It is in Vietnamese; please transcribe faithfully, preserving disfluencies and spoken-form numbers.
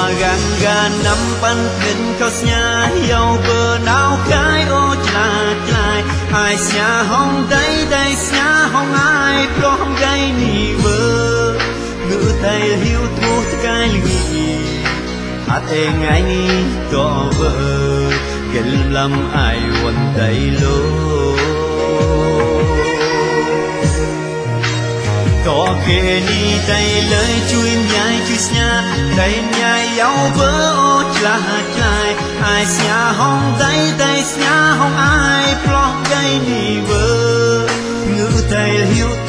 hòa gan gan nắm pan thuyền khâu nhà yêu bờ nào cái ô chla chla ai nhà hong đây đây nhà hong ai plong gây ni vơ ngữ tay hiu thuốc cái lì hạt e ngay ni có vợ gần lắm ai quần tay lô có kê ni tay lời chui nhai chui nhà tay nhai yêu vỡ ô chla chla ai nhà hong đây đây nhà hong ai plong gây ni vơ ngữ tay hiu